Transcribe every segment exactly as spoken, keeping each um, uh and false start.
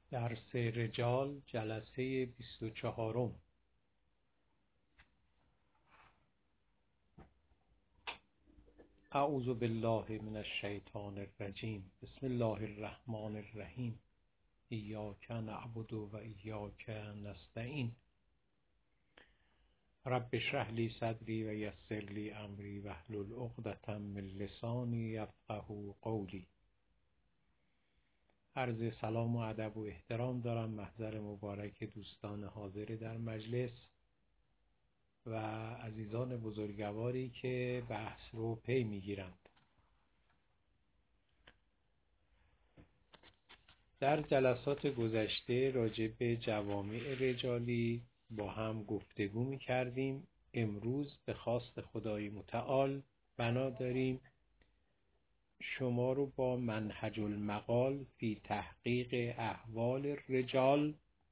درس رجال جلسه بیست و چهارم. اعوذ بالله من الشیطان الرجیم. بسم الله الرحمن الرحیم. ایاک نعبد و ایاک نستعین. رب اشرح لی صدری و یسر لی امری واحلل عقدة من لسانی یفقهوا قولی. عرض سلام و ادب و احترام دارم محضر مبارک دوستان حاضر در مجلس و عزیزان بزرگواری که بحث رو پی میگیرند. در جلسات گذشته راجع به جوامع رجالی با هم گفتگو می کردیم. امروز به خواست خدای متعال بنا داریم شما رو با منهج المقال فی تحقیق احوال رجال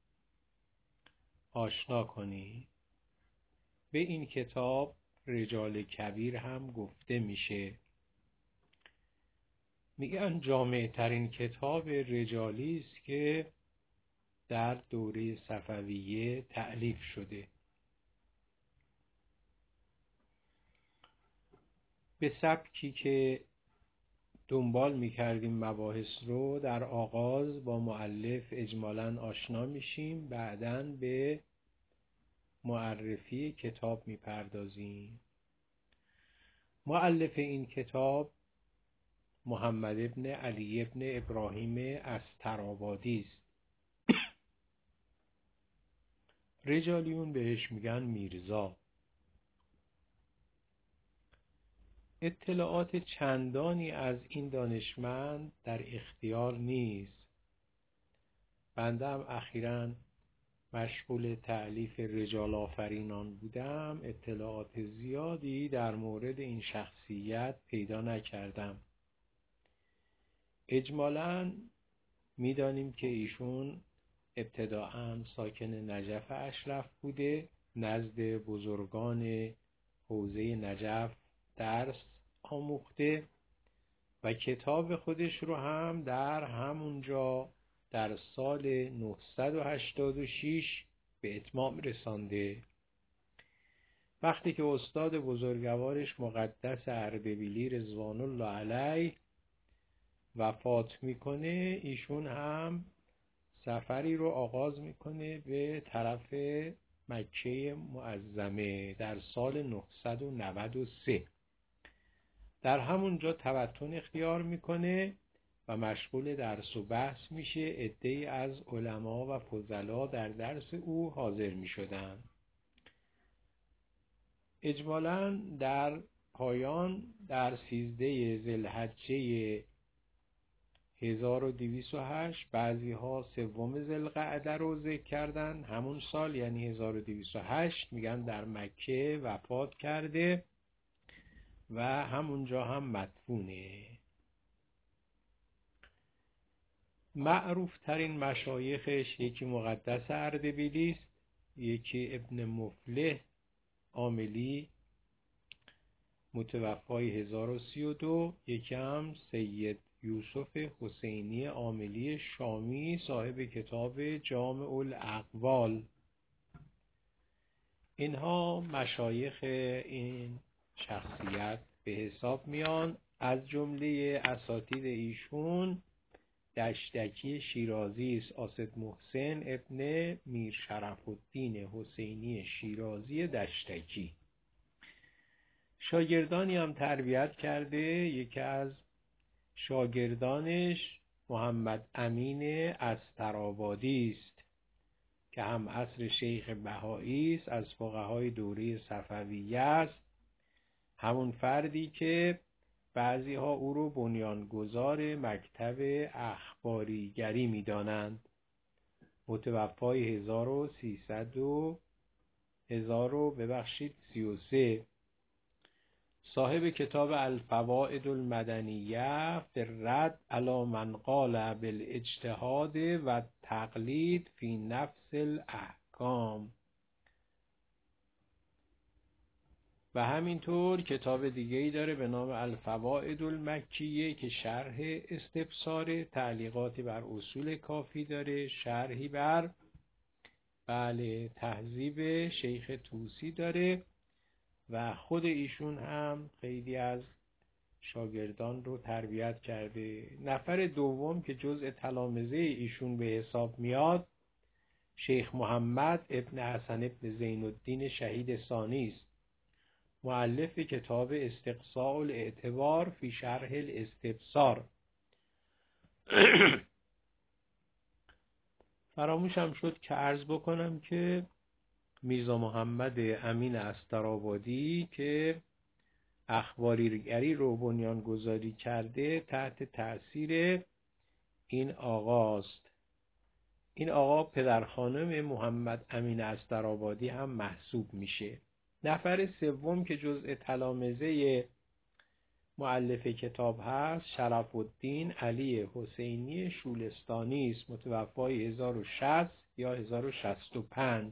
آشنا کنی. به این کتاب رجال کبیر هم گفته میشه. میگن جامع ترین کتاب رجالی است که در دوره صفویه تألیف شده. به سبکی که دنبال میکردیم مباحث رو، در آغاز با مؤلف اجمالاً آشنا میشیم، بعداً به معرفی کتاب میپردازیم. مؤلف این کتاب محمد ابن علی ابن ابراهیم استرآبادی است. رجالیون بهش میگن میرزا. اطلاعات چندانی از این دانشمند در اختیار نیست. بنده هم اخیراً مشغول تألیف رجال آفرینان بودم، اطلاعات زیادی در مورد این شخصیت پیدا نکردم. اجمالاً میدانیم که ایشون ابتداءً ساکن نجف اشرف بوده، نزد بزرگان حوزه نجف درس آموخته و کتاب خودش رو هم در همونجا در سال نهصد و هشتاد و شش به اتمام رسانده. وقتی که استاد بزرگوارش مقدس اردبیلی رضوان الله علیه وفات میکنه، ایشون هم سفری رو آغاز میکنه به طرف مکه معظمه در سال نهصد و نود و سه. در همونجا تبطن اختیار میکنه و مشغول درس و بحث میشه. عده‌ای از علما و فضلا در درس او حاضر میشدن. اجمالاً در پایان در سیزده ذوالحجه هزار و دویست و هشت، بعضی ها سوم ذوالقعده رو ذکر کردن، همون سال یعنی هزار و دویست و هشت، میگن در مکه وفات کرده و همونجا هم مدفونه. معروف ترین مشایخش یکی مقدس اردبیلی است، یکی ابن مفلح عاملی متوفای هزار و سی و دو، یکی هم سید یوسف حسینی عاملی شامی صاحب کتاب جامع الاقوال. اینها مشایخ این شخصیت به حساب میان. از جمله اساتید ایشون دشتکی شیرازی است، اسد محسن ابن میر شرف الدین حسینی شیرازی دشتکی. شاگردانی هم تربیت کرده. یکی از شاگردانش محمد امین استرآبادی است که هم عصر شیخ بهایی است، از فقهای دوره صفویه است، همون فردی که بعضی ها او رو بنیانگذار مکتب اخباریگری می دانند. متوفای هزار و سیصد و هزار و ببخشید سی و سه، صاحب کتاب الفوائد المدنیه فی الرد علی من قال بالاجتهاد و تقلید فی نفس الاحکام. و همینطور کتاب دیگه‌ای داره به نام الفوائد المکیه که شرح استبصار، تعلیقاتی بر اصول کافی داره، شرحی بر بله تهذیب شیخ طوسی داره و خود ایشون هم خیلی از شاگردان رو تربیت کرده. نفر دوم که جزء تلامذه ایشون به حساب میاد شیخ محمد ابن حسن ابن زین الدین شهید ثانی است، مؤلف کتاب استقصاء الاعتبار فی شرح الاستبصار. فراموشم شد که عرض بکنم که میرزا محمد امین استرآبادی که اخباریگری رو بنیانگذاری کرده تحت تأثیر این آقاست. این آقا پدر خانم محمد امین استرآبادی هم محسوب میشه. نفر سوم که جزء تلامذه مؤلف کتاب هست شرف الدین علی حسینی شولستانی است، متوفای هزار و شصت یا هزار و شصت و پنج.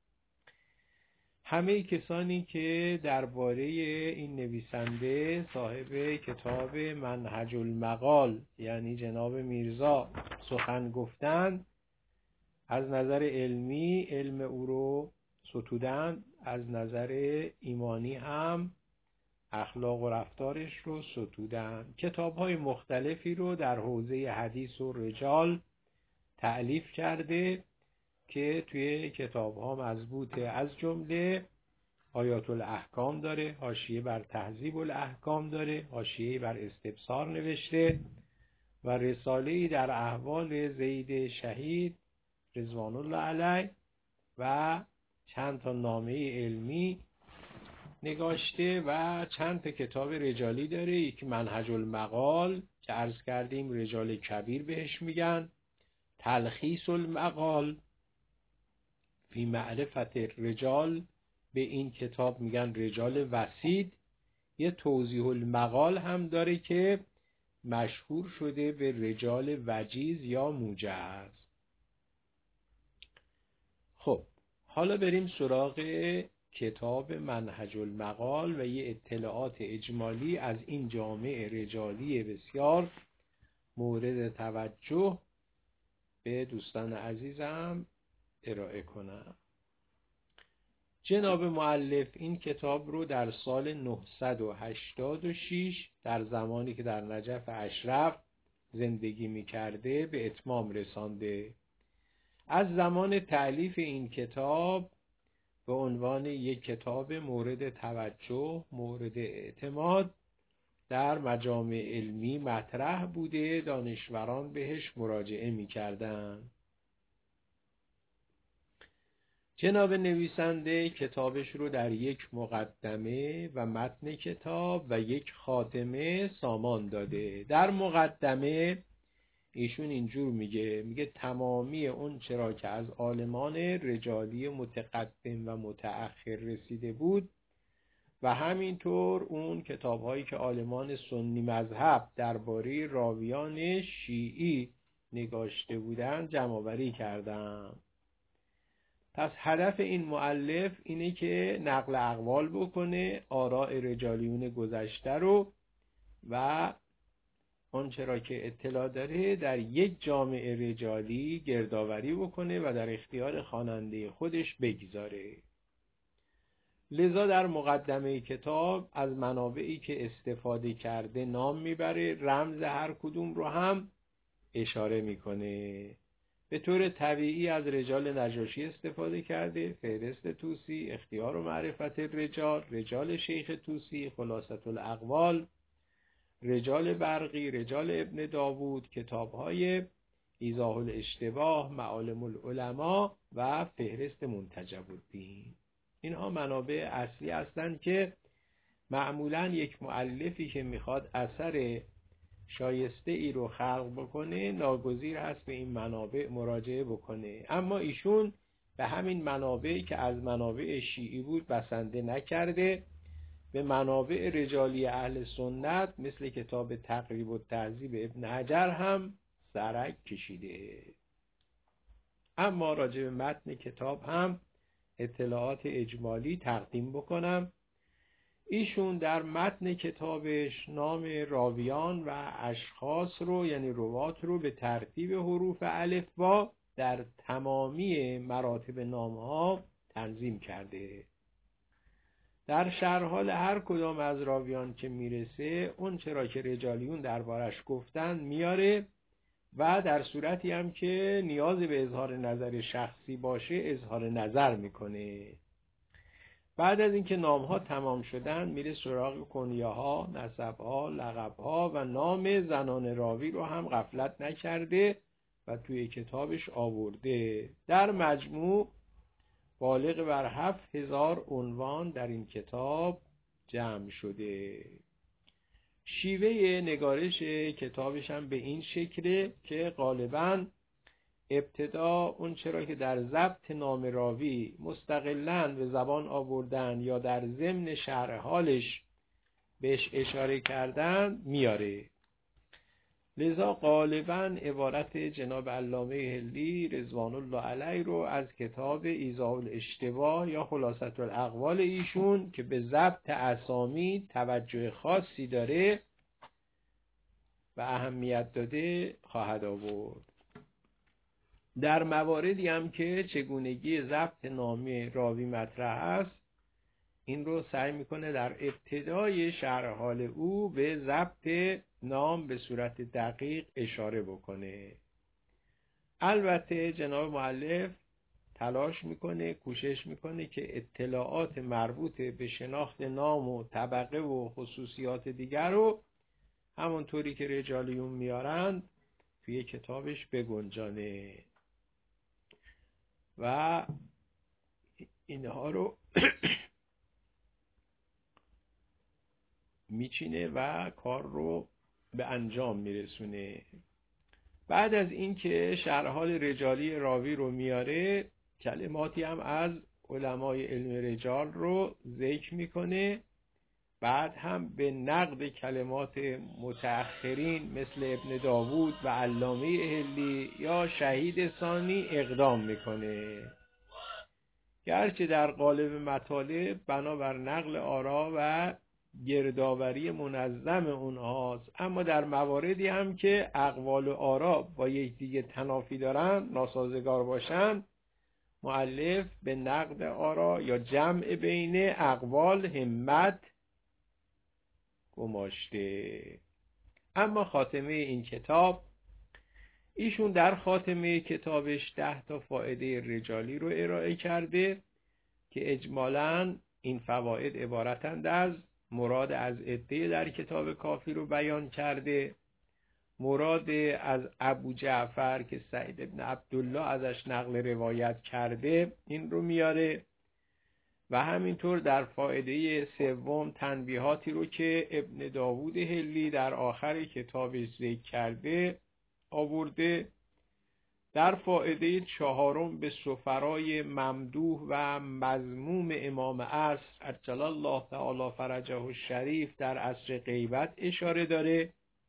همه کسانی که درباره این نویسنده صاحب کتاب منهج المقال یعنی جناب میرزا سخن گفتند، از نظر علمی علم او رو ستودند، از نظر ایمانی هم اخلاق و رفتارش رو ستودند. کتاب‌های مختلفی رو در حوزه حدیث و رجال تألیف کرده که توی کتاب‌ها مضبوطه. از جمله آیات الاحکام داره، حاشیه بر تهذیب الاحکام داره، حاشیه بر استبصار نوشته و رساله‌ای در احوال زید شهید رضوان الله علیه و چند تا نامه علمی نگاشته و چند تا کتاب رجالی داره. یکی منهج المقال که عرض کردیم رجال کبیر بهش میگن، تلخیص المقال فی معرفت رجال به این کتاب میگن رجال وسید. یه توضیح المقال هم داره که مشهور شده به رجال وجیز یا موجز. خب حالا بریم سراغ کتاب منهج المقال و یه اطلاعات اجمالی از این جامع رجالی بسیار مورد توجه به دوستان عزیزم ارائه کنم. جناب مؤلف این کتاب رو در سال نهصد و هشتاد و شش در زمانی که در نجف اشرف زندگی می کرده به اتمام رسانده. از زمان تألیف این کتاب به عنوان یک کتاب مورد توجه، مورد اعتماد در مجامع علمی مطرح بوده، دانشوران بهش مراجعه می کردن. جناب نویسنده کتابش رو در یک مقدمه و متن کتاب و یک خاتمه سامان داده. در مقدمه ایشون اینجور میگه میگه تمامی اون چرا که از عالمان رجالی متقدم و متأخر رسیده بود و همینطور اون کتاب‌هایی که عالمان سنی مذهب درباره راویان شیعی نگاشته بودن جمع‌آوری کردم. پس هدف این مؤلف اینه که نقل اقوال بکنه، آراء رجالیون گذشته رو و اون چرا که اطلاع داره در یک جامعه رجالی گردآوری بکنه و در اختیار خواننده خودش بگذاره. لذا در مقدمه کتاب از منابعی که استفاده کرده نام میبره، رمز هر کدوم رو هم اشاره میکنه. به طور طبیعی از رجال نجاشی استفاده کرده، فهرست طوسی، اختیار و معرفت رجال، رجال شیخ طوسی، خلاصة الاقوال، رجال برقی، رجال ابن داوود، کتاب‌های ایضاح الاشتباه، معالم العلماء و فهرست منتجب الدین. اینها منابع اصلی هستند که معمولاً یک مؤلفی که میخواد اثر شایسته ای رو خلق بکنه ناگزیر هست به این منابع مراجعه بکنه. اما ایشون به همین منابعی که از منابع شیعی بود بسنده نکرده، به منابع رجالی اهل سنت مثل کتاب تقریب التهذیب ابن حجر هم سرک کشیده. اما راجع به متن کتاب هم اطلاعات اجمالی تقدیم بکنم. ایشون در متن کتابش نام راویان و اشخاص رو یعنی روات رو به ترتیب حروف الفبا در تمامی مراتب نام‌ها تنظیم کرده. در شرحال هر کدام از راویان که میرسه اون چرا که رجالیون دربارش گفتن میاره و در صورتی هم که نیاز به اظهار نظر شخصی باشه اظهار نظر میکنه. بعد از اینکه نام‌ها تمام شدن میره سراغ کنیه‌ها، نسب‌ها، لقب‌ها و نام زنان راوی رو هم غفلت نکرده و توی کتابش آورده. در مجموع بالغ بر هفت هزار عنوان در این کتاب جمع شده. شیوه نگارش کتابش هم به این شکله که غالباً ابتدا اون چرا که در ضبط نام راوی مستقلاً به زبان آوردن یا در ضمن شرح حالش بهش اشاره کردن میاره. لذا غالباً عبارت جناب علامه هلی رضوان الله علیه رو از کتاب ایضاح الاشتباه یا خلاصة الاقوال ایشون که به ضبط اسامی توجه خاصی داره و اهمیت داده خواهد آورد. در مواردی هم که چگونگی ضبط نام راوی مطرح است این رو سعی میکنه در ابتدای شرح حال او به ضبط نام به صورت دقیق اشاره بکنه. البته جناب مؤلف تلاش میکنه، کوشش میکنه که اطلاعات مربوط به شناخت نام و طبقه و خصوصیات دیگر رو همونطوری که رجالیون میارند توی کتابش بگنجانه و اینها رو میچینه و کار رو به انجام میرسونه. بعد از اینکه شرح حال رجالی راوی رو میاره کلماتی هم از علمای علم رجال رو ذکر میکنه. بعد هم به نقد کلمات متأخرین مثل ابن داوود و علامه هلی یا شهید ثانی اقدام میکنه. گرچه در قالب مطالب بنابر نقل آرا و گردآوری منظم اونهاست، اما در مواردی هم که اقوال و آرا با یکدیگه تنافی دارن، ناسازگار باشن، مؤلف به نقد آرا یا جمع بین اقوال همت گماشته. اما خاتمه این کتاب ایشون در خاتمه کتابش ده تا فائده رجالی رو ارائه کرده که اجمالاً این فواید عبارتند از مراد از عده در کتاب کافی رو بیان کرده، مراد از ابو جعفر که سعید بن عبدالله ازش نقل روایت کرده این رو میاره و همینطور در فائده سوم تنبیهاتی رو که ابن داوود هلی در آخر کتابش ذکر کرده آورده. در فائده چهارم به سفرای ممدوح و مذموم امام عصر عجل الله تعالی فرجه الشریف در عصر غیبت اشاره داره.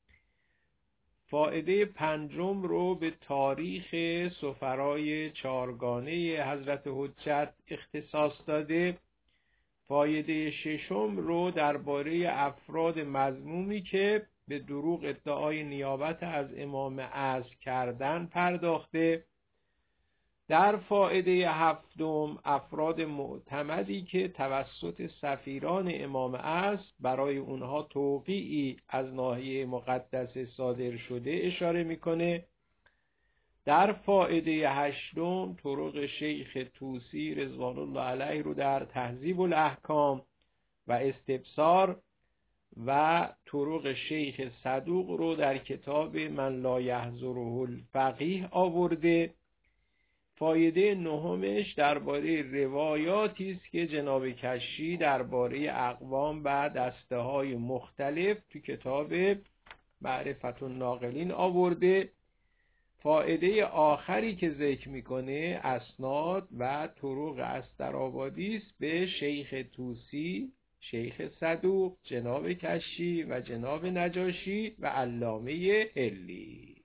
فائده پنجم رو به تاریخ سفرای چارگانه حضرت حجت اختصاص داده. فائده ششم رو درباره افراد مذمومی که به دروغ ادعای نیابت از امام عصر کردن پرداخته. در فائده هفتم افراد معتمدی که توسط سفیران امام عصر برای اونها توقیعی از ناحیه مقدس صادر شده اشاره میکنه. در فائده هشتم طرق شیخ طوسی رضوان الله علیه رو در تهذیب الاحکام و استبصار و طرق شیخ صدوق رو در کتاب من لا یحضره الفقیه آورده. فایده نهمش درباره روایاتی است که جناب کشی درباره اقوام و دسته های مختلف تو کتاب معرفت الناقلین آورده. فایده آخری که ذکر میکنه اسناد و طرق استرآبادی است به شیخ طوسی، شیخ صدوق، جناب کشی و جناب نجاشی و علامه هلی.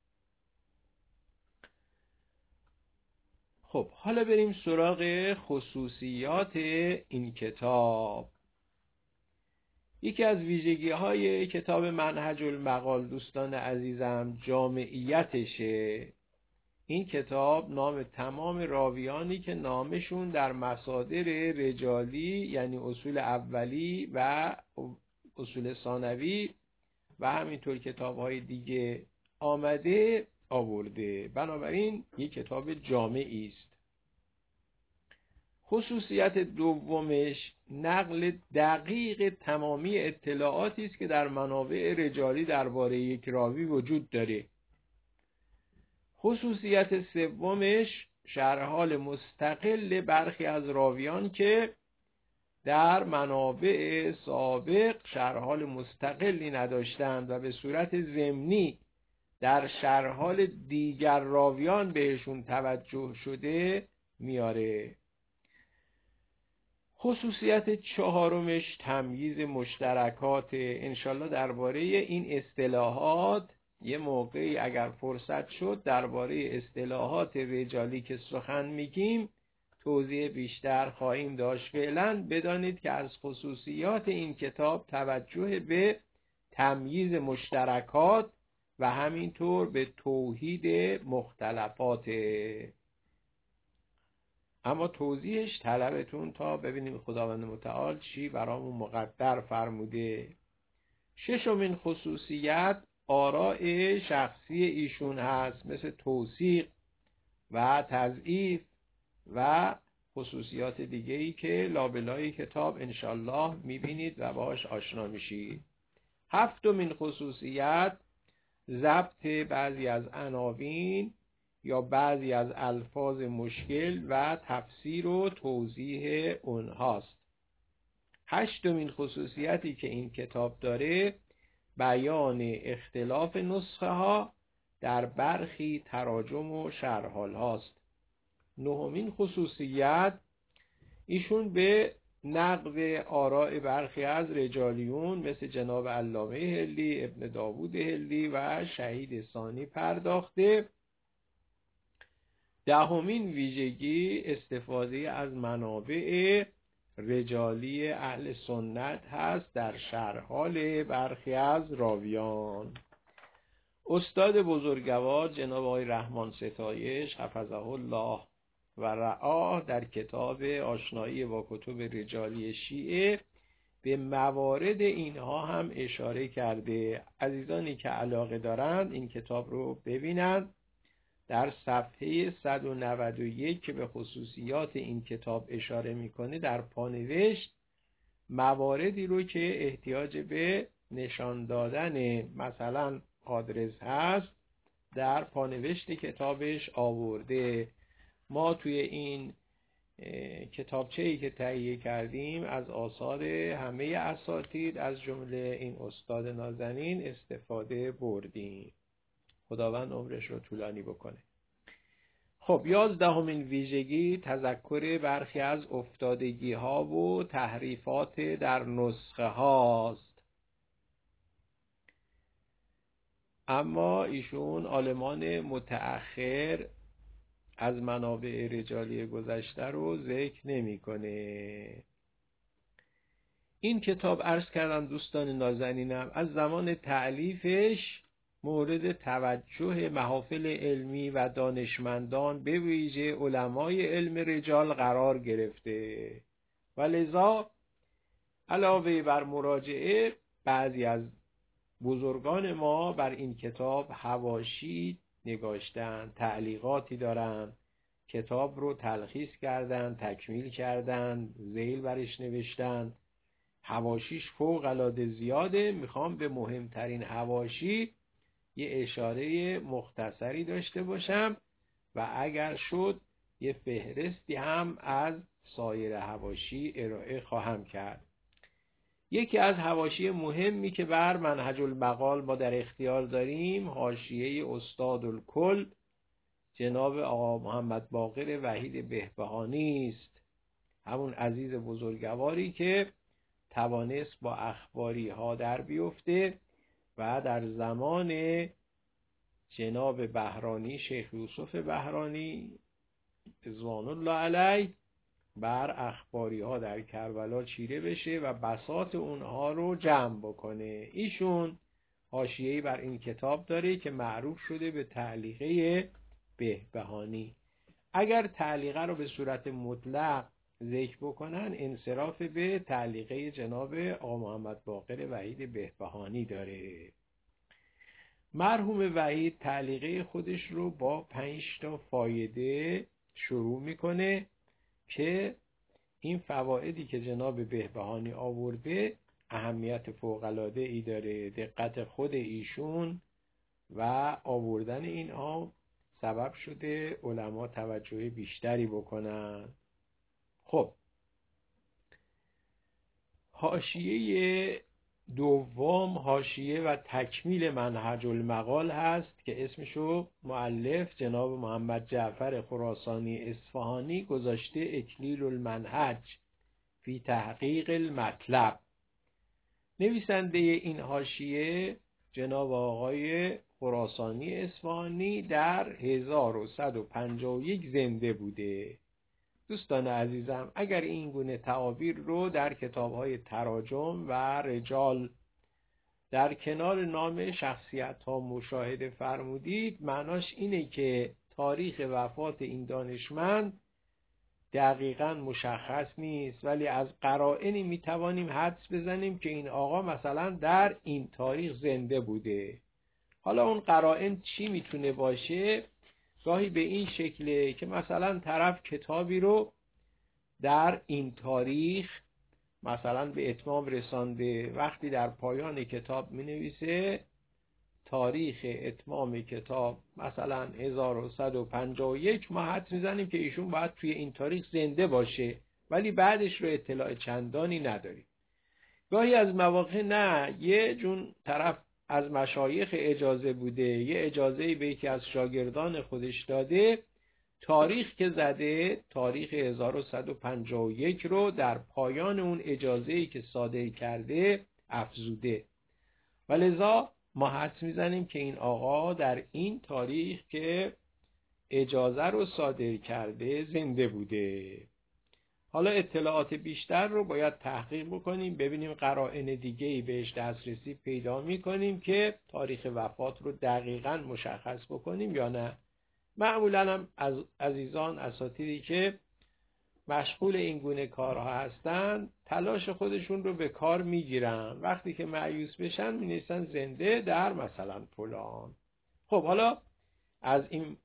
خب حالا بریم سراغ خصوصیات این کتاب. یکی از ویژگی های کتاب منهج المقال دوستان عزیزم جامعیتشه. این کتاب نام تمام راویانی که نامشون در مصادر رجالی یعنی اصول اولی و اصول ثانوی و همینطور کتاب های دیگه آمده آورده. بنابراین یک کتاب جامعی است. خصوصیت دومش نقل دقیق تمامی اطلاعاتی است که در منابع رجالی درباره یک راوی وجود داره. خصوصیت سومش شرح حال مستقل برخی از راویان که در منابع سابق شرح حال مستقلی نداشتند و به صورت ضمنی در شرح حال دیگر راویان بهشون توجه شده میاره. خصوصیت چهارمش تمییز مشترکات. انشالله درباره این اصطلاحات یه موقعی اگر فرصت شد درباره اصطلاحات رجالی که سخن میگیم توضیح بیشتر خواهیم داشت. فعلا بدانید که از خصوصیات این کتاب توجه به تمییز مشترکات و همینطور به توحید مختلفات. اما توضیحش طلبتون تا ببینیم خداوند متعال چی برامون مقدر فرموده. ششمین خصوصیت آراء شخصی ایشون هست، مثل توثیق و تضعیف و خصوصیات دیگه‌ای که لابلای کتاب انشالله میبینید و باش آشنا میشید. هفتمین خصوصیت ضبط بعضی از عناوین یا بعضی از الفاظ مشکل و تفسیر و توضیح اونهاست. هشتمین خصوصیتی که این کتاب داره بیان اختلاف نسخه ها در برخی تراجم و شرحال هاست. نهمین خصوصیت ایشون به نقد آراء برخی از رجالیون مثل جناب علامه هلی، ابن داوود هلی و شهید ثانی پرداخته. دهمین ویژگی استفاده از منابع رجالی اهل سنت هست در شرح حال برخی از راویان. استاد بزرگوار جناب آقای رحمان ستایش حفظه الله و رعاه در کتاب آشنایی با کتب رجالی شیعه به موارد اینها هم اشاره کرده. عزیزانی که علاقه دارند این کتاب رو ببینند. در صفحه صد و نود و یک که به خصوصیات این کتاب اشاره میکنه در پانوشت مواردی رو که احتیاج به نشان دادن مثلا آدرس هست در پانوشت کتابش آورده. ما توی این کتابچه‌ای که تهیه کردیم از آثار همه اساتید از جمله این استاد نازنین استفاده بردیم. خداوند عمرش رو طولانی بکنه. خب یازدهمین ویژگی تذکر برخی از افتادگی ها و تحریفات در نسخه هاست. اما ایشون عالمان متأخر از منابع رجالی گذشته رو ذکر نمی‌کنه. این کتاب عرض کردم دوستان نازنینم از زمان تألیفش مورد توجه محافل علمی و دانشمندان به ویژه علمای علم رجال قرار گرفته و لذا علاوه بر مراجعه بعضی از بزرگان ما بر این کتاب حواشی نگاشتن، تعلیقاتی دارن، کتاب رو تلخیص کردن، تکمیل کردن، ذیل برش نوشتن. حواشیش فوق العاده زیاده. میخوام به مهمترین حواشی یه اشاره مختصری داشته باشم و اگر شد یه فهرستی هم از سایر حواشی ارائه خواهم کرد. یکی از حواشی مهمی که بر منهج المقال ما در اختیار داریم حاشیه استاد الکل جناب آقا محمد باقر وحید بهبهانی است. همون عزیز بزرگواری که توانست با اخباری ها در بیفته و در زمان جناب بهرانی شیخ یوسف بهرانی رضوان الله علیه بر اخباری ها در کربلا چیره بشه و بساط اونها رو جمع بکنه. ایشون حاشیه‌ای بر این کتاب داره که معروف شده به تعلیقه بهبهانی. اگر تعلیقه رو به صورت مطلق ذکر بکنن، انصراف به تعلیقه جناب آقا محمد باقر وحید بهبهانی داره. مرحوم وحید تعلیقه خودش رو با پنج تا فایده شروع میکنه که این فوایدی که جناب بهبهانی آورده اهمیت فوق‌العاده ای داره. دقت خود ایشون و آوردن اینها سبب شده علما توجه بیشتری بکنن. خب حاشیه دوم حاشیه و تکمیل منهج المقال هست که اسمشو مؤلف جناب محمد جعفر خراسانی اصفهانی گذاشته اکلیل المنهج فی تحقیق المطلب. نویسنده این حاشیه جناب آقای خراسانی اصفهانی در هزار و صد و پنجاه و یک زنده بوده. دوستان عزیزم، اگر این گونه تعابیر رو در کتاب‌های تراجم و رجال در کنار نام شخصیت‌ها مشاهده فرمودید، معناش اینه که تاریخ وفات این دانشمند دقیقاً مشخص نیست، ولی از قرائنی میتوانیم حدس بزنیم که این آقا مثلا در این تاریخ زنده بوده. حالا اون قرائن چی میتونه باشه؟ گاهی به این شکله که مثلا طرف کتابی رو در این تاریخ مثلا به اتمام رسانده، وقتی در پایان کتاب می نویسه تاریخ اتمام کتاب مثلا هزار و صد و پنجاه و یک، ما حدس میزنیم که ایشون باید توی این تاریخ زنده باشه، ولی بعدش رو اطلاع چندانی نداریم. گاهی از مواقع نه، یه جون طرف از مشایخ اجازه بوده، یه اجازه‌ای به یکی از شاگردان خودش داده، تاریخ که زده تاریخ هزار و صد و پنجاه و یک رو در پایان اون اجازه‌ای که صادر کرده افزوده، ولذا ما حدس میزنیم که این آقا در این تاریخ که اجازه رو صادر کرده زنده بوده. حالا اطلاعات بیشتر رو باید تحقیق بکنیم، ببینیم قرائن دیگه‌ای بهش دسترسی پیدا می‌کنیم که تاریخ وفات رو دقیقاً مشخص بکنیم یا نه. معمولاً هم از عزیزان اساتیدی که مشغول این گونه کارها هستن تلاش خودشون رو به کار میگیرن، وقتی که مایوس بشن مینویسن زنده در مثلا فلان. خب حالا از این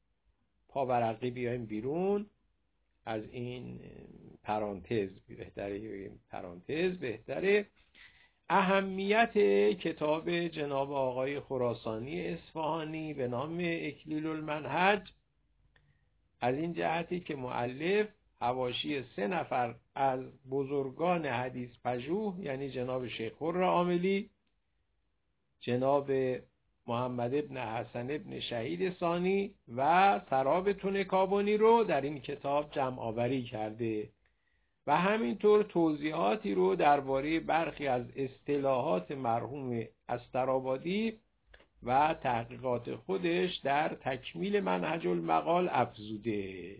پاورقی بیایم بیرون، از این پرانتز بهتره این پرانتز بهتره اهمیت کتاب جناب آقای خراسانی اصفهانی به نام اکلیل المنهج از این جهتی که مؤلف حواشی سه نفر از بزرگان حدیث پژوه، یعنی جناب شیخ خر عاملی، جناب محمد ابن حسن ابن شهید ثانی و سراب تونکابانی رو در این کتاب جمع آوری کرده و همینطور توضیحاتی رو درباره برخی از اصطلاحات مرحوم استرآبادی و تحقیقات خودش در تکمیل منهج المقال افزوده.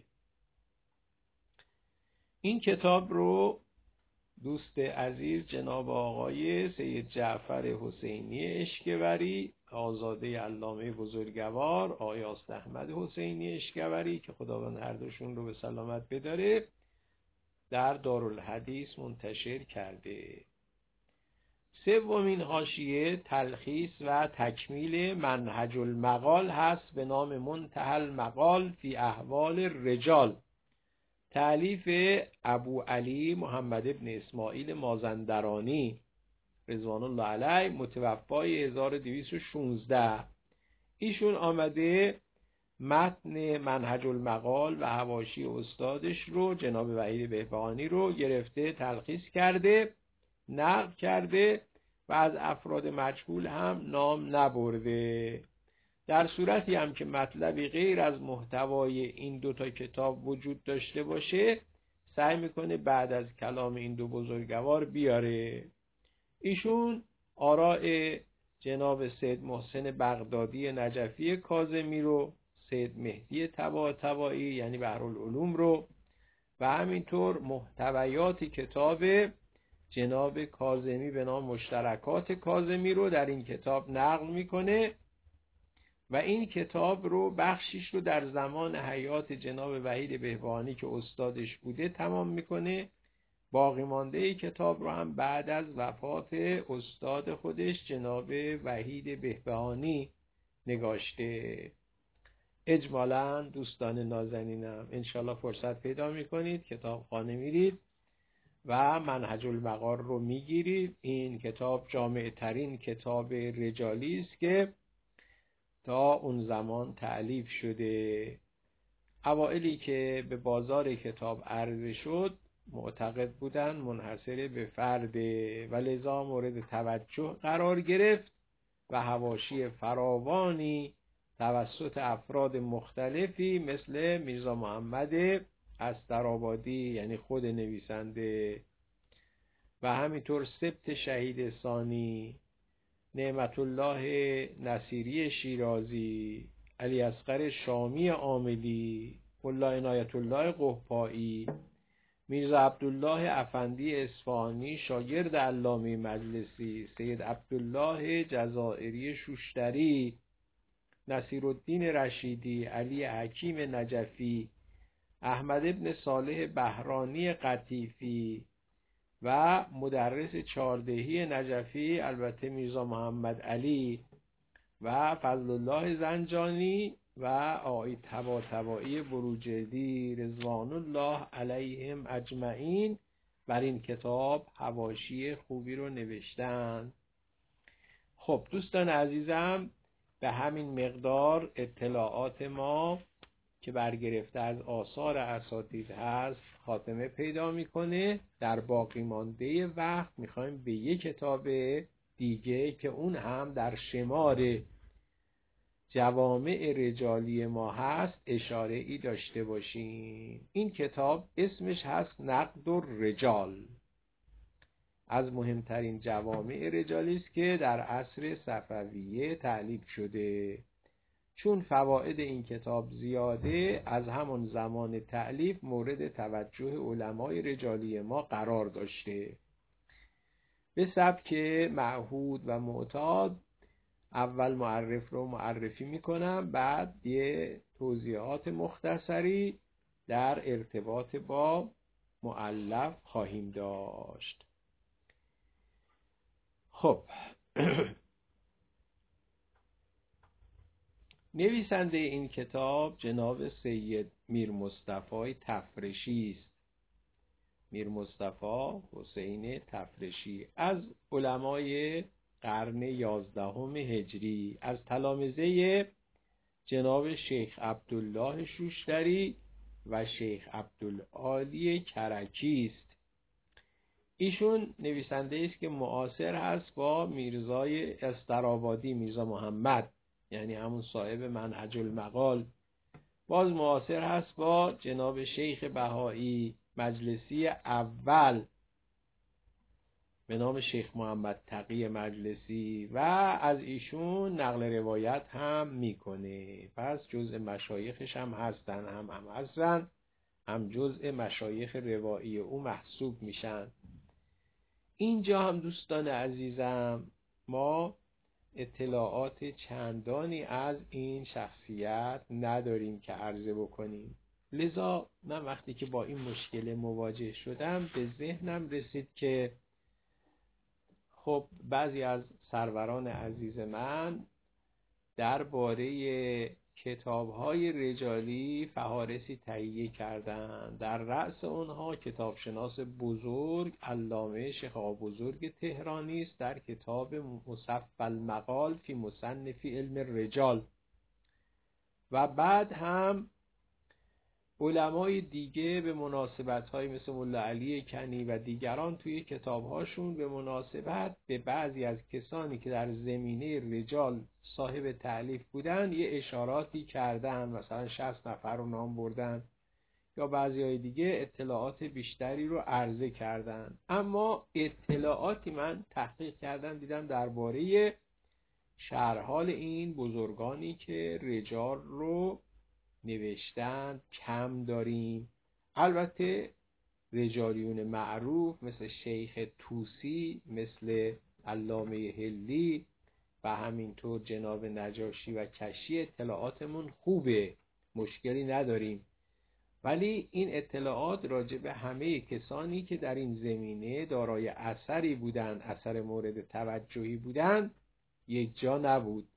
این کتاب رو دوست عزیز جناب آقای سید جعفر حسینی اشکوری، آزاده علامه بزرگوار آقای آست احمد حسینی اشکوری که خداوند هر دوشون رو به سلامت بداره، در دارالحدیث منتشر کرده. سومین حاشیه تلخیص و تکمیل منهج المقال هست به نام منتهی المقال فی احوال الرجال، تألیف ابو علی محمد ابن اسماعیل مازندرانی رضوان الله علیه، متوفای هزار و دویست و شانزده. ایشون آمده متن منهج المقال و حواشی استادش رو جناب وحید بهبهانی رو گرفته، تلخیص کرده، نقل کرده و از افراد مجهول هم نام نبرده. در صورتی هم که مطلبی غیر از محتوای این دوتا کتاب وجود داشته باشه سعی میکنه بعد از کلام این دو بزرگوار بیاره. ایشون آراء جناب سید محسن بغدادی نجفی کاظمی رو، سید مهدی طباطبایی یعنی بحرالعلوم رو و همینطور محتویات کتاب جناب کاظمی به نام مشترکات کاظمی رو در این کتاب نقل میکنه و این کتاب رو بخشیش رو در زمان حیات جناب وحید بهبهانی که استادش بوده تمام میکنه، باقی مانده کتاب رو هم بعد از وفات استاد خودش جناب وحید بهبهانی نگاشته. اجمالاً دوستان نازنینم انشالله فرصت پیدا میکنید کتابخانه میرید و منهج المقال رو میگیرید. این کتاب جامع ترین کتاب رجالی است که تا اون زمان تألیف شده. اوائلی که به بازار کتاب عرضه شد معتقد بودن منحصر به فرده و لذا مورد توجه قرار گرفت و حواشی فراوانی توسط افراد مختلفی مثل میرزا محمد استرآبادی یعنی خود نویسنده و همینطور سبت شهید ثانی، نعمت الله نصیری شیرازی، علی اصغر شامی عاملی، ملا عنایت الله قحطایی، میرزا عبدالله افندی اصفهانی شاگرد علامه مجلسی، سید عبدالله جزائری شوشتری، نصیرالدین رشیدی، علی حکیم نجفی، احمد ابن صالح بهرانی قطیفی و مدرس چهاردهی نجفی البته میرزا محمد علی و فضل الله زنجانی و آقای طباطبایی بروجردی رضوان الله علیهم اجمعین بر این کتاب حواشی خوبی رو نوشتن. خب دوستان عزیزم، به همین مقدار اطلاعات ما که برگرفته از آثار اساتید هست خاتمه پیدا میکنه. در باقی مانده وقت میخوایم به یک کتاب دیگه که اون هم در شمار جوامع رجالی ما هست اشاره ای داشته باشیم. این کتاب اسمش هست نقد الرجال، از مهمترین جوامع رجالی است که در عصر صفویه تألیف شده. چون فواید این کتاب زیاده از همون زمان تألیف مورد توجه علمای رجالی ما قرار داشته. به سبک معهود و معتاد اول معرف رو معرفی میکنم، بعد یه توضیحات مختصری در ارتباط با مؤلف خواهیم داشت. خب نویسنده این کتاب جناب سید میر مصطفی تفرشی است. میر مصطفی حسین تفرشی از علمای قرن یازدهم هجری، از تلامذه جناب شیخ عبدالله شوشتری و شیخ عبدالعالی کرکی است. ایشون نویسنده است که معاصر هست با میرزای استرآبادی، میرزا محمد یعنی همون صاحب منهج المقال. باز معاصر هست با جناب شیخ بهایی مجلسی اول به نام شیخ محمد تقی مجلسی و از ایشون نقل روایت هم میکنه. پس جزء مشایخش هم هستن، هم هم هستن هم جزء مشایخ روایی او محسوب میشن. اینجا هم دوستان عزیزم ما اطلاعات چندانی از این شخصیت نداریم که عرضه بکنیم. لذا من وقتی که با این مشکل مواجه شدم به ذهنم رسید که خب بعضی از سروران عزیز من درباره کتاب‌های رجالی فهارسی تهیه کردند. در رأس اونها کتابشناس بزرگ علامه شیخ آقابزرگ تهرانی است در کتاب مصفى المقال فی مصنف علم الرجال و بعد هم علمای دیگه به مناسبت‌های مثل ملا علی کنی و دیگران توی کتاب‌هاشون به مناسبت به بعضی از کسانی که در زمینه رجال صاحب تألیف بودن یه اشاراتی کردن، مثلا شصت نفر رو نام بردن یا بعضی‌های دیگه اطلاعات بیشتری رو عرضه کردن. اما اطلاعاتی من تحقیق کردم دیدم درباره شرحال این بزرگانی که رجال رو نوشتن کم داریم. البته رجالیون معروف مثل شیخ طوسی، مثل علامه هلی و همینطور جناب نجاشی و کشی اطلاعاتمون خوبه، مشکلی نداریم، ولی این اطلاعات راجع به همه کسانی که در این زمینه دارای اثری بودند، اثر مورد توجهی بودند، یک جا نبود.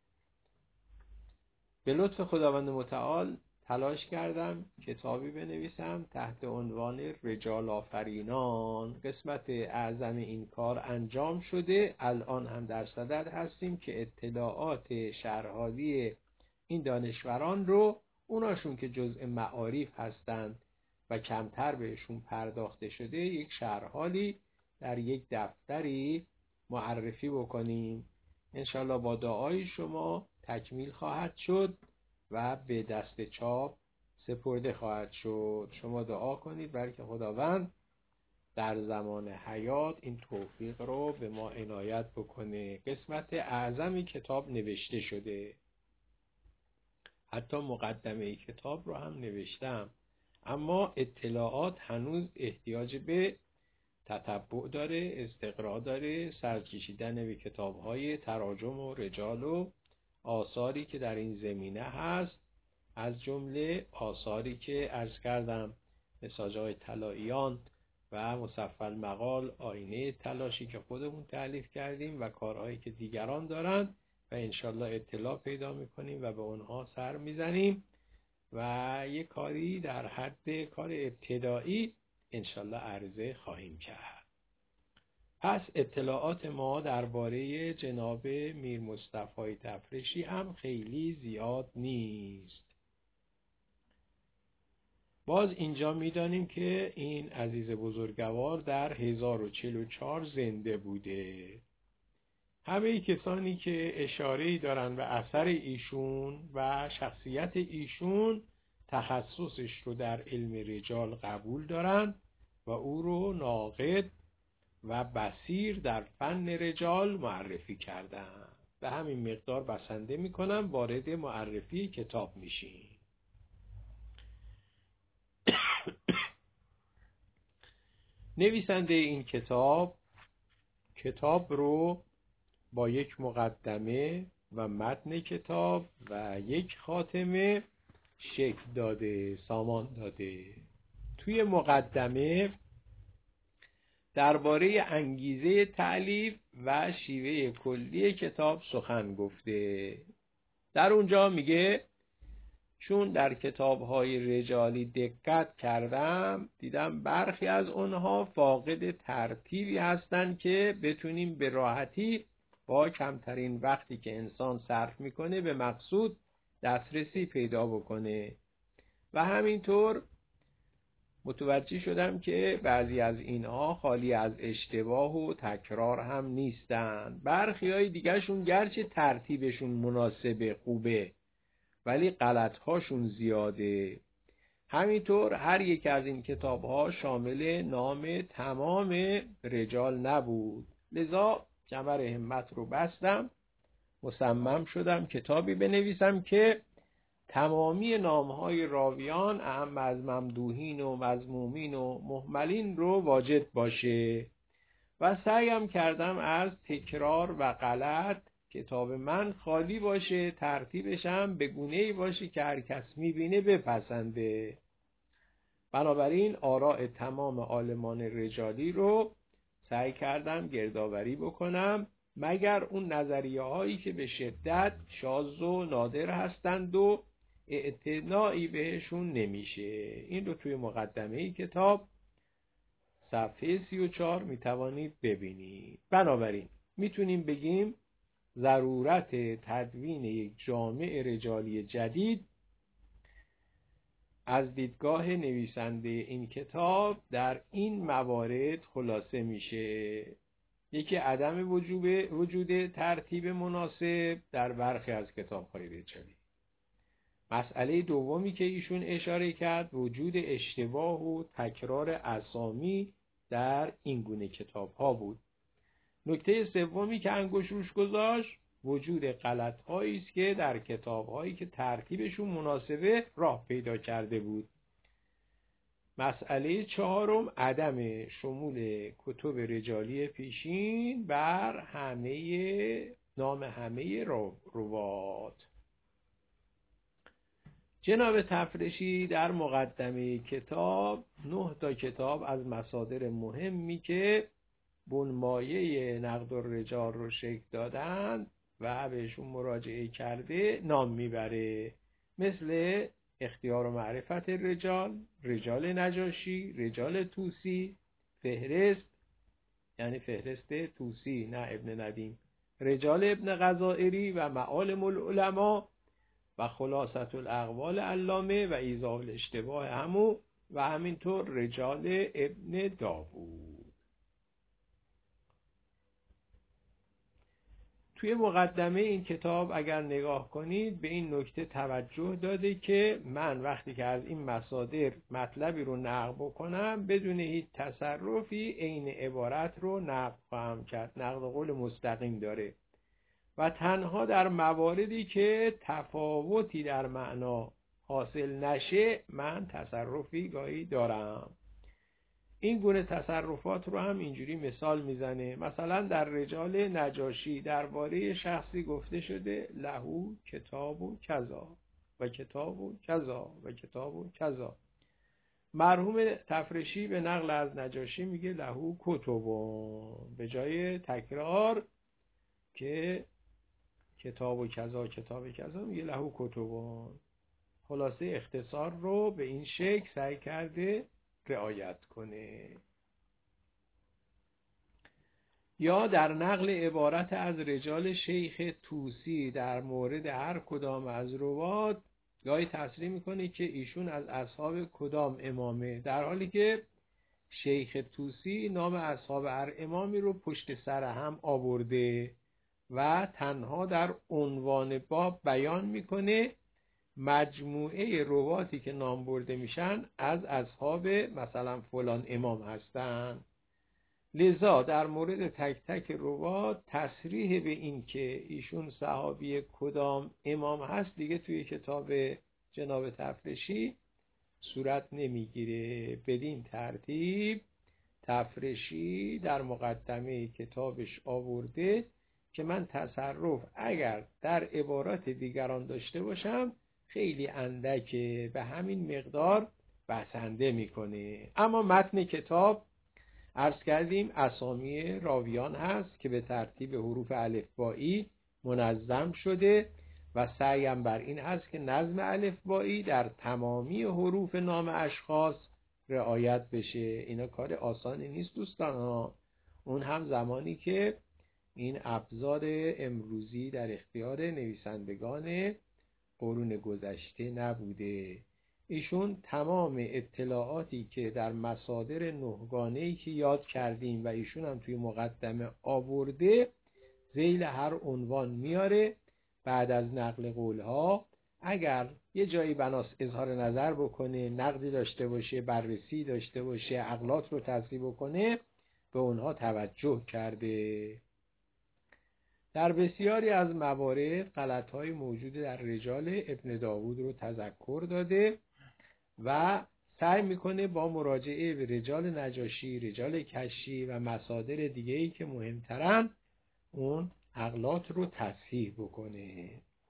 به لطف خداوند متعال تلاش کردم کتابی بنویسم تحت عنوان رجال آفرینان. قسمت اعظم این کار انجام شده، الان هم در صدد هستیم که اطلاعات شرحالی این دانشوران رو، اوناشون که جزء معارف هستند و کمتر بهشون پرداخته شده، یک شرحالی در یک دفتری معرفی بکنیم. انشالله با دعای شما تکمیل خواهد شد و به دست چاپ سپرده خواهد شد. شما دعا کنید برای که خداوند در زمان حیات این توفیق رو به ما عنایت بکنه. قسمت اعظمی کتاب نوشته شده، حتی مقدمه کتاب رو هم نوشتم، اما اطلاعات هنوز احتیاج به تتبع داره، استقراء داره، سرکشیدن به کتاب‌های تراجم و رجال و آثاری که در این زمینه هست، از جمله آثاری که عرض کردم مساج های طلاییان و مصفی المقال، آینه تلاشی که خودمون تألیف کردیم و کارهایی که دیگران دارن و انشالله اطلاع پیدا میکنیم و به اونها سر میزنیم و یک کاری در حد کار ابتدایی انشالله عرضه خواهیم کرد. پس اطلاعات ما درباره جناب میر مصطفی تفرشی هم خیلی زیاد نیست. باز اینجا میدانیم که این عزیز بزرگوار در هزار و چهل و چهار زنده بوده. همه کسانی که اشاره‌ای دارن به اثر ایشون و شخصیت ایشون تخصصش رو در علم رجال قبول دارن و او رو ناقد و بصیر در فن رجال معرفی کردن. به همین مقدار بسنده میکنم، وارد معرفی کتاب میشیم. نویسنده این کتاب کتاب رو با یک مقدمه و متن کتاب و یک خاتمه شکل داده، سامان داده. توی مقدمه درباره انگیزه تألیف و شیوه کلی کتاب سخن گفته. در اونجا میگه چون در کتاب‌های رجالی دقت کردم، دیدم برخی از اونها فاقد ترتیبی هستند که بتونیم به راحتی با کمترین وقتی که انسان صرف میکنه به مقصود دسترسی پیدا بکنه و همینطور متوجه شدم که بعضی از اینها خالی از اشتباه و تکرار هم نیستند. برخی های دیگرشون گرچه ترتیبشون مناسب خوبه ولی غلط هاشون زیاده. همینطور هر یک از این کتاب ها شامل نام تمام رجال نبود، لذا کمر همت رو بستم، مصمم شدم کتابی بنویسم که تمامی نامهای راویان اهم از ممدوحین و مذمومین و مهملین رو واجد باشه و سعیم کردم از تکرار و غلط کتاب من خالی باشه، ترتیبش هم به گونه‌ای باشه که هر کس میبینه بپسنده. بنابراین آراء تمام عالمان رجالی رو سعی کردم گردآوری بکنم، مگر اون نظریه هایی که به شدت شاذ و نادر هستند و اعتنایی بهشون نمیشه. این رو توی مقدمه کتاب صفحه سی و چهار میتوانید ببینید. بنابراین میتونیم بگیم ضرورت تدوین یک جامع رجالی جدید از دیدگاه نویسنده این کتاب در این موارد خلاصه میشه. یکی عدم وجود وجود ترتیب مناسب در برخی از کتاب‌های رجالی. مسئله دومی که ایشون اشاره کرد وجود اشتباه و تکرار اسامی در این گونه کتاب‌ها بود. نکته سومی که انگشت روش گذاشت وجود غلط‌هایی است که در کتاب‌هایی که ترتیبشون مناسبه راه پیدا کرده بود. مسئله چهارم عدم شمول کتب رجالی پیشین بر همه نام همه روات. جناب تفرشی در مقدمه کتاب نه تا کتاب از مصادر مهمی که بنمایه نقد الرجال رو شکل دادن و بهشون مراجعه کرده نام میبره، مثل اختیار و معرفت رجال، رجال نجاشی، رجال طوسی، فهرست یعنی فهرست طوسی نه ابن ندیم، رجال ابن غزائری و معالم العلماء و خلاصة الاقوال علامه و ایضاح الاشتباه همو و همینطور رجال ابن داوود. توی مقدمه این کتاب اگر نگاه کنید به این نکته توجه داده که من وقتی که از این مصادر مطلبی رو نقل بکنم بدون هیچ تصرفی عین عبارت رو نقل خواهم کرد، نقل قول مستقیم داره و تنها در مواردی که تفاوتی در معنا حاصل نشه من تصرفی گاهی دارم. این گونه تصرفات رو هم اینجوری مثال میزنه. مثلا در رجال نجاشی درباره شخصی گفته شده لهو کتاب و کذا و کتاب و کذا و کتاب و کذا. مرحوم تفرشی به نقل از نجاشی میگه لهو کتبون، به جای تکرار که کتاب و کذا کتاب کذا میگه لهو کتبون. خلاصه اختصار رو به این شکل سعی کرده رعایت کنه. یا در نقل عبارت از رجال شیخ طوسی در مورد هر کدام از روات گاهی تصریح میکنه که ایشون از اصحاب کدام امامه، در حالی که شیخ طوسی نام اصحاب هر امامی رو پشت سر هم آورده و تنها در عنوان باب بیان میکنه مجموعه رواتی که نام برده میشن از اصحاب مثلا فلان امام هستن. لذا در مورد تک تک روات تصریح به این که ایشون صحابی کدام امام هست دیگه توی کتاب جناب تفرشی صورت نمیگیره. بدین ترتیب تفرشی در مقدمه کتابش آورده که من تصرف اگر در عبارات دیگران داشته باشم خیلی اندکه، به همین مقدار بسنده میکنه. اما متن کتاب عرض کردیم اسامی راویان هست که به ترتیب حروف الفبایی منظم شده و سعیم بر این هست که نظم الفبایی در تمامی حروف نام اشخاص رعایت بشه. اینا کار آسانی نیست دوستان ها. اون هم زمانی که این ابزار امروزی در اختیار نویسندگان قرون گذشته نبوده. ایشون تمام اطلاعاتی که در مصادر نهگانه‌ای که یاد کردیم و ایشون هم توی مقدمه آورده ذیل هر عنوان میاره. بعد از نقل قولها اگر یه جایی بناس اظهار نظر بکنه، نقدی داشته باشه، بررسی داشته باشه، اغلاط رو تصحیح بکنه، به اونها توجه کرده. در بسیاری از موارد غلط‌های موجود در رجال ابن داوود رو تذکر داده و سعی میکنه با مراجعه به رجال نجاشی، رجال کشی و مصادر دیگه‌ای که مهمترن اون اغلاط رو تصحیح بکنه.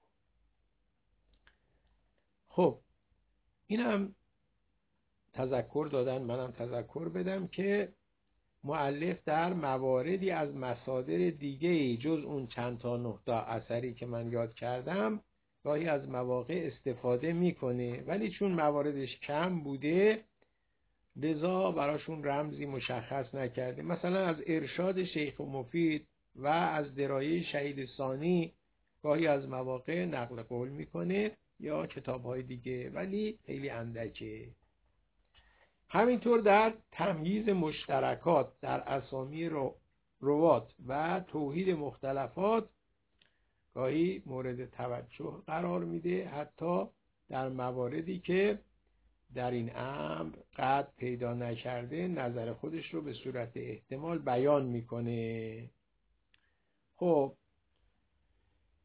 خب اینم تذکر دادن، منم تذکر بدم که مؤلف در مواردی از مصادر دیگه‌ای جز اون چند تا نقطه اثری که من یاد کردم گاهی از مواقع استفاده میکنه، ولی چون مواردش کم بوده لذا براشون رمزی مشخص نکرده. مثلا از ارشاد شیخ مفید و از درایه شهید ثانی گاهی از مواقع نقل قول میکنه یا کتاب‌های دیگه، ولی خیلی اندکه. همینطور در تمییز مشترکات در اسامی رو روات و توحید مختلفات گاهی مورد توجه قرار میده، حتی در مواردی که در این امر قد پیدا نکرده نظر خودش رو به صورت احتمال بیان میکنه. خب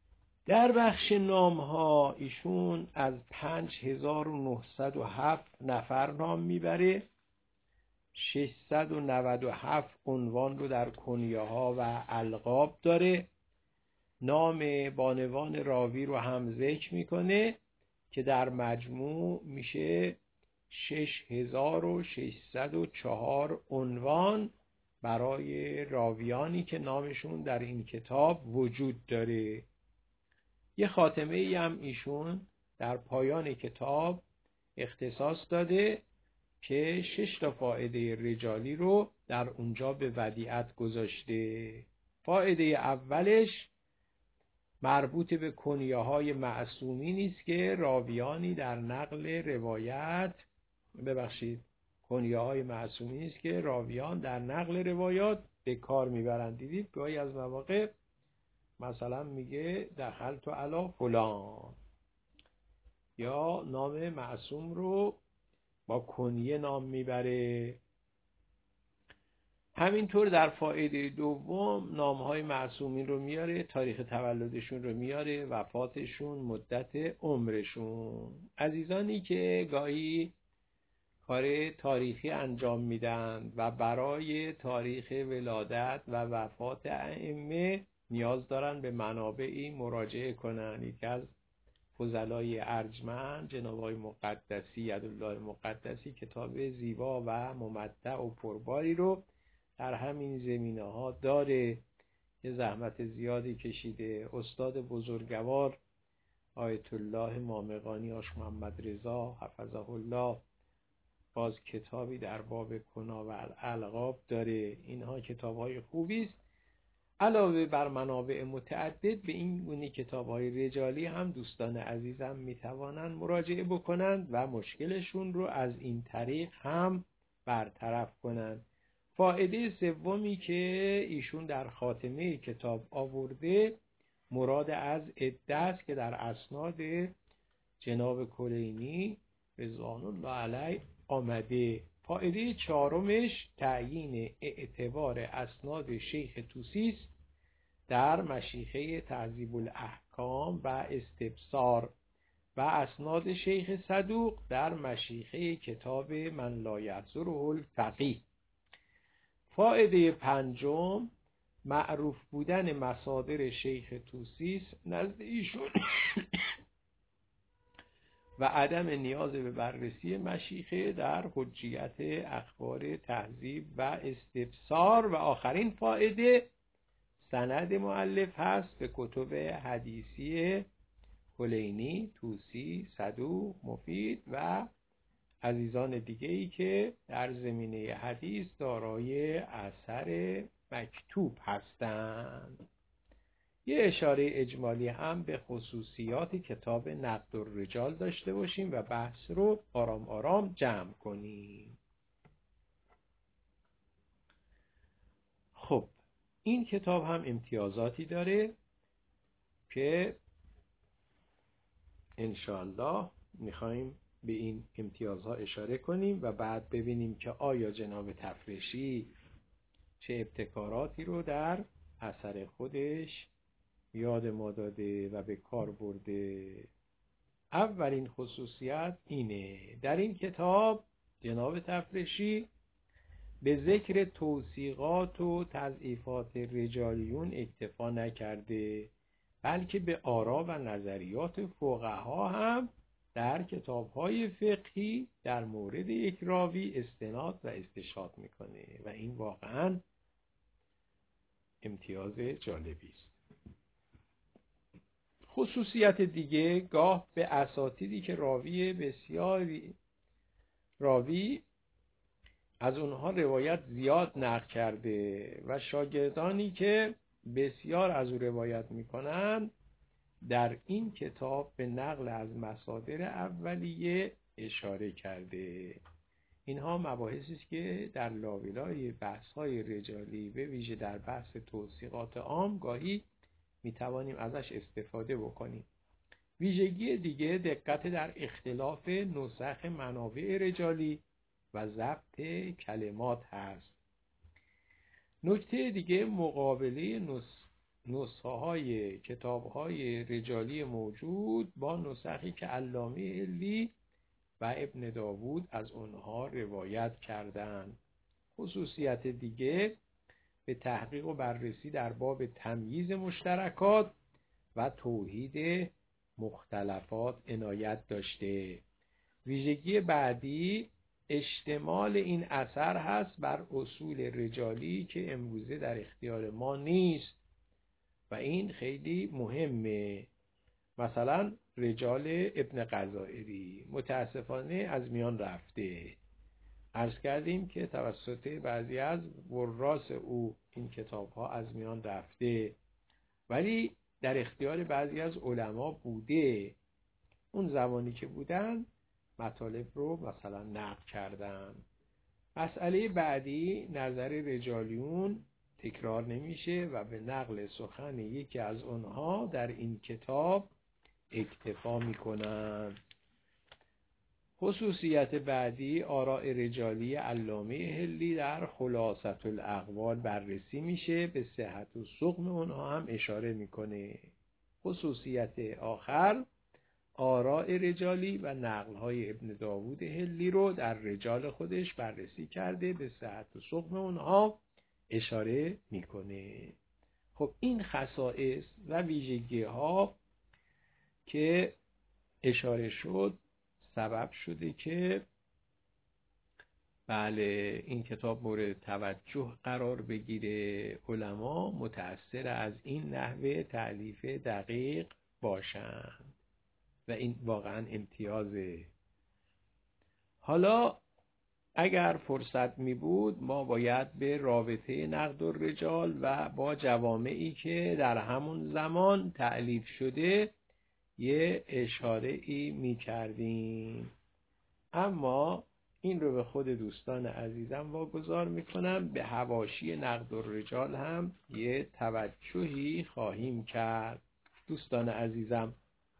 در بخش نام ها ایشون از پنج هزار و نهصد و هفت نفر نام میبره. ششصد و نود و هفت عنوان رو در کنیه ها و القاب داره. نام بانوان راوی رو هم ذکر میکنه که در مجموع میشه شش هزار و ششصد و چهار عنوان برای راویانی که نامشون در این کتاب وجود داره. یه خاتمه ای هم ایشون در پایان کتاب اختصاص داده که شش تا فائده رجالی رو در اونجا به ودیعت گذاشته. فائده اولش مربوط به کنیه های معصومی نیست که راویانی در نقل روایت ببخشید کنیه های معصومی نیست که راویان در نقل روایات به کار میبرند. دیدید گاهی از مواقع مثلا میگه دخلت علی فلان، یا نام معصوم رو با کنیه نام میبره. همینطور در فائده دوم نامهای معصومین رو میاره، تاریخ تولدشون رو میاره، وفاتشون، مدت عمرشون. عزیزانی که گاهی کار تاریخی انجام میدن و برای تاریخ ولادت و وفات ائمه نیاز دارن به منابعی مراجعه کنن. یکی از فضلای ارجمند جناب آقای مقدسی یدالله مقدسی کتاب زیبا و ممتع و پرباری رو در همین زمینه ها داره که زحمت زیادی کشیده. استاد بزرگوار آیت الله مامقانی آش محمد رضا حفظه الله باز کتابی در باب کنا و القاب داره. اینها کتاب‌های خوبی است. علاوه بر منابع متعدد به این گونه کتاب‌های رجالی هم دوستان عزیزم میتوانند مراجعه بکنند و مشکلشون رو از این طریق هم برطرف کنند. فائده سومی که ایشون در خاتمه کتاب آورده مراد از عده است که در اسناد جناب کلینی رضوان الله علیه آمده. فائده چهارمش تعیین اعتبار اسناد شیخ طوسی است در مشیخه تهذیب الاحکام و استبصار و اسناد شیخ صدوق در مشیخه کتاب من لا یحضره الفقیه. فائده پنجم معروف بودن مصادر شیخ طوسی است نزد ایشون و عدم نیاز به بررسی مشیخه در حجیت اخبار تهذیب و استبصار. و آخرین فائده سند مؤلف هست به کتب حدیثی کلینی، طوسی، صدوق، مفید و عزیزان دیگه‌ای که در زمینه حدیث دارای اثر مکتوب هستند. یه اشاره اجمالی هم به خصوصیات کتاب نقد الرجال داشته باشیم و بحث رو آرام آرام جمع کنیم. خب این کتاب هم امتیازاتی داره که انشاءالله میخوایم به این امتیازها اشاره کنیم و بعد ببینیم که آیا جناب تفرشی چه ابتکاراتی رو در اثر خودش یاد ما داده و به کار برده. اولین خصوصیت اینه در این کتاب جناب تفرشی به ذکر توثیقات و تضعیفات رجالیون اکتفا نکرده، بلکه به آرا و نظریات فقها هم در کتاب‌های فقهی در مورد یک راوی استناد و استشهاد میکنه و این واقعاً امتیاز جالبی است. خصوصیت دیگه گاه به اساتیدی که راوی بسیاری راوی از اونها روایت زیاد نقل کرده و شاگردانی که بسیار از او روایت میکنن در این کتاب به نقل از مصادر اولیه اشاره کرده. اینها مباحثی است که در لابلای بحث‌های رجالی به ویژه در بحث توثیقات عام گاهی میتوانیم ازش استفاده بکنیم. ویژگی دیگه دقت در اختلاف نسخ منابع رجالی و ضبط کلمات هست. نکته دیگه مقابله نس... نسخه های کتاب های رجالی موجود با نسخی که علامه حلی و ابن داوود از اونها روایت کردند. خصوصیت دیگه به تحقیق و بررسی در باب تمییز مشترکات و توحید مختلفات عنایت داشته. ویژگی بعدی اشتمال این اثر هست بر اصول رجالی که امروزه در اختیار ما نیست و این خیلی مهمه. مثلا رجال ابن غزائری متاسفانه از میان رفته. عرض کردیم که توسط بعضی از وراث او این کتاب ها از میان رفته، ولی در اختیار بعضی از علما بوده. اون زمانی که بودن مطالب رو مثلا نقل کردن. مسئله بعدی نظر رجالیون تکرار نمیشه و به نقل سخن یکی از اونها در این کتاب اکتفا میکنن. خصوصیت بعدی آراء رجالی علامه حلی در خلاصة الاقوال بررسی میشه، به صحت و سقم اونها هم اشاره میکنه. خصوصیت آخر آراء رجالی و نقل‌های ابن داوود حلی رو در رجال خودش بررسی کرده، به صحت و سقم اونها اشاره میکنه. خب این خصائص و ویژگی‌ها که اشاره شد سبب شده که بله این کتاب مورد توجه قرار بگیره، علما متأثر از این نحوه تألیف دقیق باشند و این واقعا امتیازه. حالا اگر فرصت می بود ما باید به رابطه نقد الرجال و با جوامعی که در همون زمان تألیف شده یه اشاره ای می کردیم، اما این رو به خود دوستان عزیزم واگذار می کنم. به حواشی نقد الرجال هم یه توجهی خواهیم کرد. دوستان عزیزم،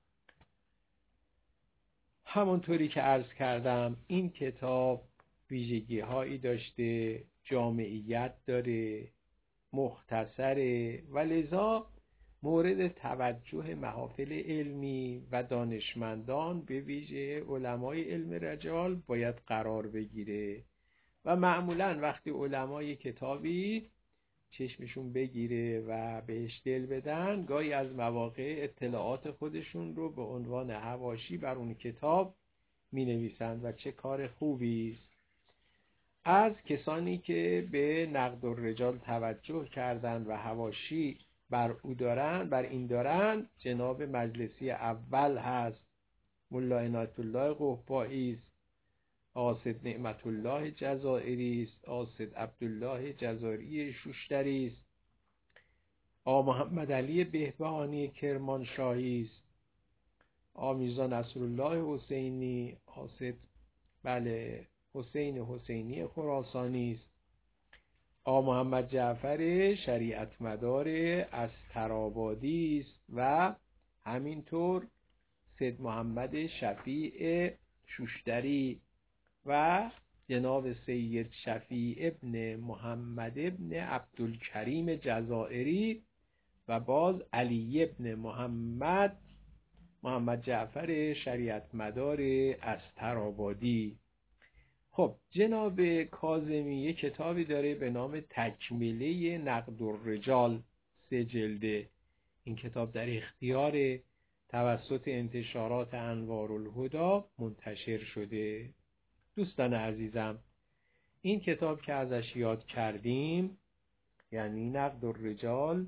همونطوری که عرض کردم این کتاب ویژگی هایی داشته، جامعیت داره، مختصره و لذا مورد توجه محافل علمی و دانشمندان به ویژه علمای علم رجال باید قرار بگیره و معمولا وقتی علمای کتابی چشمشون بگیره و بهش دل بدن، گاهی از مواقع اطلاعات خودشون رو به عنوان حواشی بر اون کتاب می نویسند و چه کار خوبی است. از کسانی که به نقد الرجال توجه کردند و حواشی بر او دارن بر این دارن جناب مجلسی اول هست، ملا عنایت الله قحبایی است، قاصد نعمت الله جزائری است، قاصد عبدالله جزاری شوشتری است، آقا محمد علی بهبهانی کرمانشاهی است، آقا میرزا نصرالله حسینی، قاصد بله حسین حسینی خراسانی است، آقا محمد جعفر شریعت مدار استرآبادی است و همینطور سید محمد شفیع شوشتری و جناب سید شفیع ابن محمد ابن عبدالکریم جزائری و باز علی ابن محمد محمد جعفر شریعت مدار استرآبادی. خب جناب کاظمی یک کتابی داره به نام تکمله نقد الرجال، سه جلده. این کتاب در اختیار توسط انتشارات انوارالهدی منتشر شده. دوستان عزیزم، این کتاب که ازش یاد کردیم یعنی نقد الرجال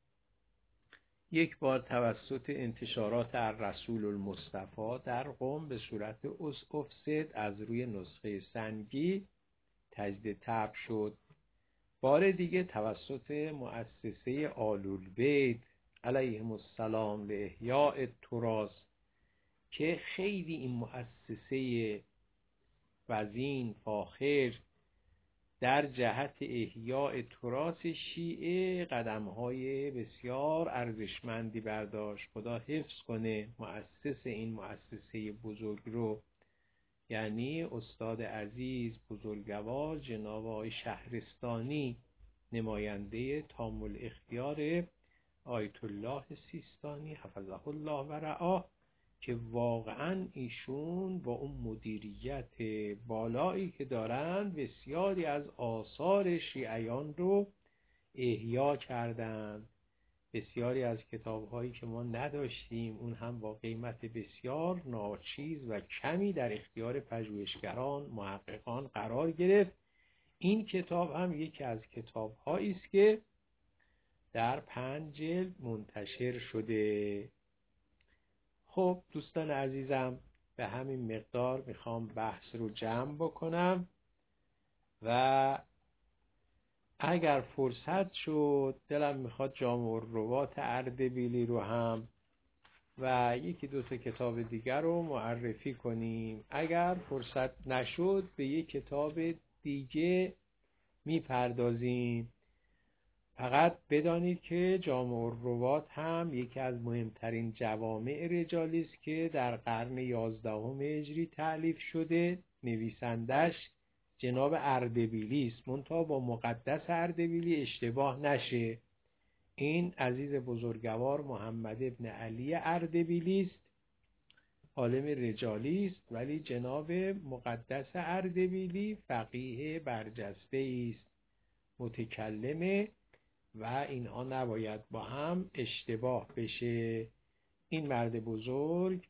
یک بار توسط انتشارات الرسول المصطفی در قم به صورت افست از روی نسخه سنگی تجدید طبع شد. بار دیگه توسط مؤسسه آل البیت علیهم السلام لاحیاء التراث که خیلی این مؤسسه وزین فاخر در جهت احیاء تراث شیعه قدم‌های بسیار ارزشمندی برداشت. خدا حفظ کنه مؤسس این مؤسسه بزرگ رو، یعنی استاد عزیز بزرگوار جناب آقای شهرستانی، نماینده تام الاختیار آیت الله سیستانی حفظه الله و رعاه که واقعا ایشون با اون مدیریت بالایی که دارند بسیاری از آثار شیعیان رو احیا کردند. بسیاری از کتاب‌هایی که ما نداشتیم اون هم با قیمت بسیار ناچیز و کمی در اختیار پژوهشگران محققان قرار گرفت. این کتاب هم یکی از کتاب‌هایی است که در پنج جلد منتشر شده. خب دوستان عزیزم، به همین مقدار میخوام بحث رو جمع بکنم و اگر فرصت شد دلم میخواد جامع الروات اردبیلی رو هم و یکی دو تا کتاب دیگر رو معرفی کنیم. اگر فرصت نشد به یک کتاب دیگه میپردازیم. فقط بدانید که جامع الروات هم یکی از مهمترین جوامع رجالی است که در قرن یازدهم هجری تألیف شده. نویسندش جناب اردبیلی است، منتها با مقدس اردبیلی اشتباه نشه. این عزیز بزرگوار محمد ابن علی اردبیلی است، عالم رجالی است، ولی جناب مقدس اردبیلی فقیه برجسته است، متکلمه و اینها نباید با هم اشتباه بشه. این مرد بزرگ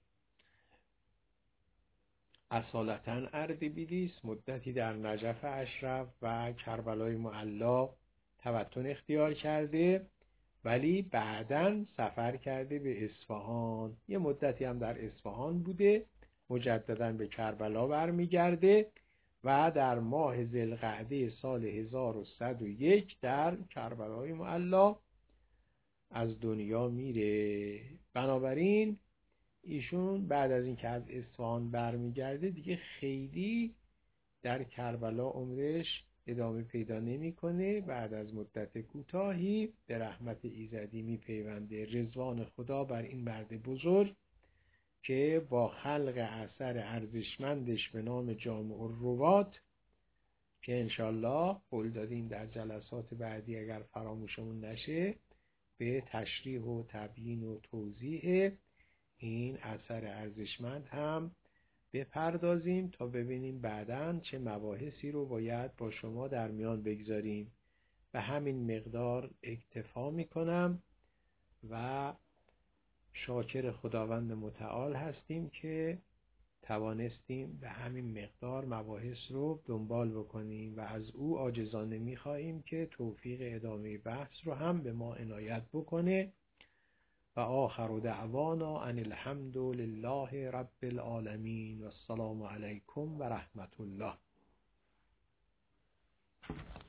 اصالتاً اردبیلی است، مدتی در نجف اشرف و کربلای معلی توطن اختیار کرده، ولی بعداً سفر کرده به اصفهان، یه مدتی هم در اصفهان بوده، مجدداً به کربلا برمیگرده و در ماه ذوالقعده سال هزار و صد و یک در کربلای معلی از دنیا میره. بنابراین ایشون بعد از اینکه از اصفهان برمیگرده دیگه خیلی در کربلا عمرش ادامه پیدا نمیکنه. بعد از مدت کوتاهی به رحمت ایزدی میپیونده. رضوان خدا بر این مرد بزرگ که با خلق اثر ارزشمندش به نام جامع الروات که انشالله قول دادیم در جلسات بعدی اگر فراموشمون نشه به تشریح و تبیین و توضیح این اثر ارزشمند هم بپردازیم تا ببینیم بعداً چه مباحثی رو باید با شما در میان بگذاریم. به همین مقدار اکتفا میکنم و شاکر خداوند متعال هستیم که توانستیم به همین مقدار مباحث رو دنبال بکنیم و از او عاجزانه میخواهیم که توفیق ادامه بحث رو هم به ما عنایت بکنه. و آخر دعوانا ان الحمد لله رب العالمین و السلام علیکم و رحمت الله.